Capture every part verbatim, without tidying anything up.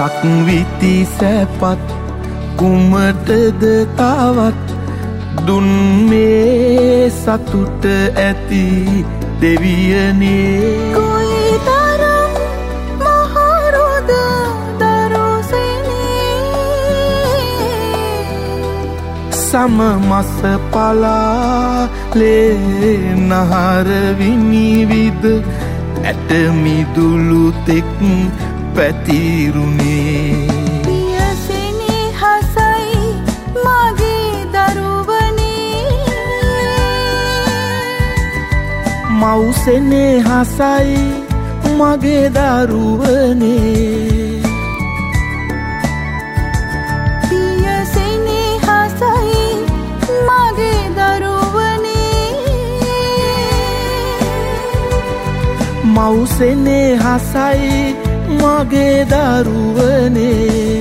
සක්විති සැපත් කුමටද තවත් දුන් මේ සතුට ඇති දෙවියනේ. කොයිතරම් මහරුද දරුසෙනේ සම මස පලා ලේ නහර විනිවිද ඇට මිදුළු තෙක් පැතිරුණේ. පියසෙනේ හසයි මගේ දරුවනේ මව්සෙනේ හසයි මගේ දරුවනේ. පියසෙනේ හසයි මගේ දරුවනේ මව්සෙනේ හසයි මගේ දරුවනේ.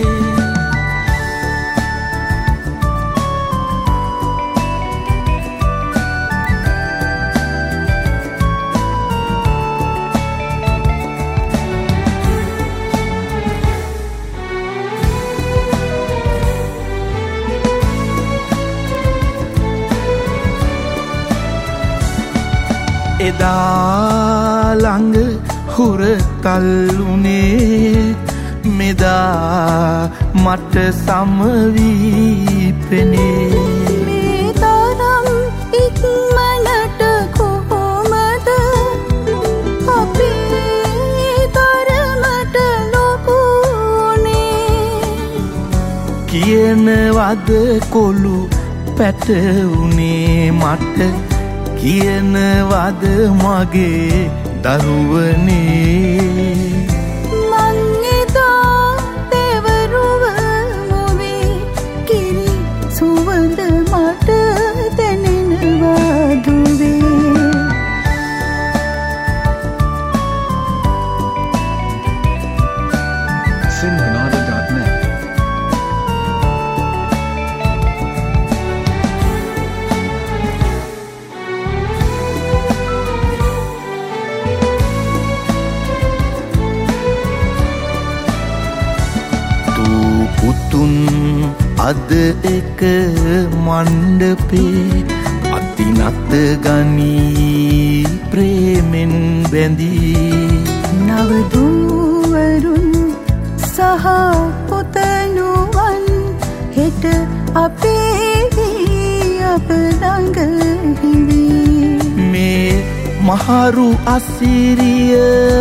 එදා ළඟ හුරතල්ලුනේ මෙදා මට සමවී පෙනේ. මේ තරම් ඉක්මනට කොහොමද අපේ තරමට ලොකුනේ. කියනවද කොළු පැටවුනේ මට කියනවද මගේ දරුවනේ. මං එදා තෙවරුව මොවේ කිරි සුවඳ මට දැනෙනවා දුවේ. Sinhanada dot net පුතුන් අද එක මණ්ඩපේ අතිනත ගනී ප්‍රේමෙන් බැඳී. නවදුවරුන් සහ පුතණුවන් හෙට අපේ අප ළඟ හිඳී. මේ මහරු අසිරිය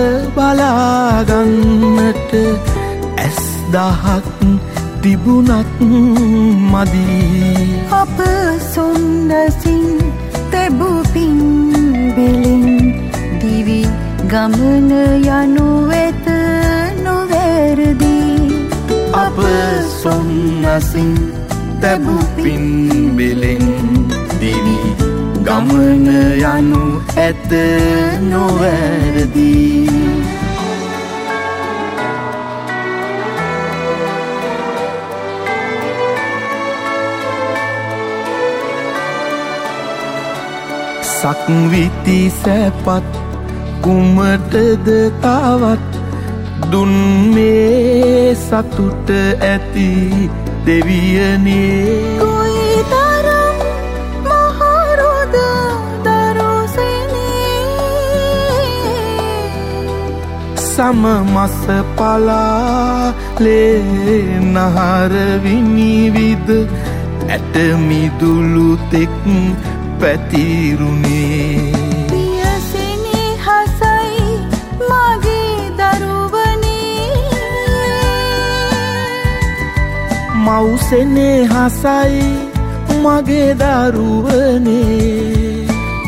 බලාගන්නට ඇස් දහක් තිබුණත් මදී. අප සොන්නසින් තැබුපින් බෙලින් දිවි ගමන යනු වෙත නොවැරදී. අප සොන්නසින් තැබුපින් බෙලෙන් දිවි ගමන යනු ඇත නොවැරදී. සක්විති සැපත් කුමටද තවත් දුන් මේ සතුට ඇති දෙවියනේ. කොයිතරම් මහරුද දරුසෙනේ සම මස පලා ලේ නහර විනිවිද ඇට මිදුළු තෙක් පැතිරුණේ. පියසෙනේ හසයි මගේ දරුවනේ මව්සෙනේ හසයි මගේ දරුවනේ.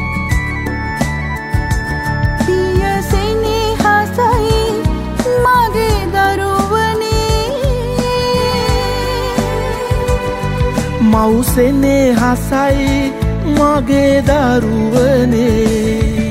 පියසෙනේ හසයි මගේ දරුවනේ මව්සෙනේ හසයි මගේ දරුවනේ.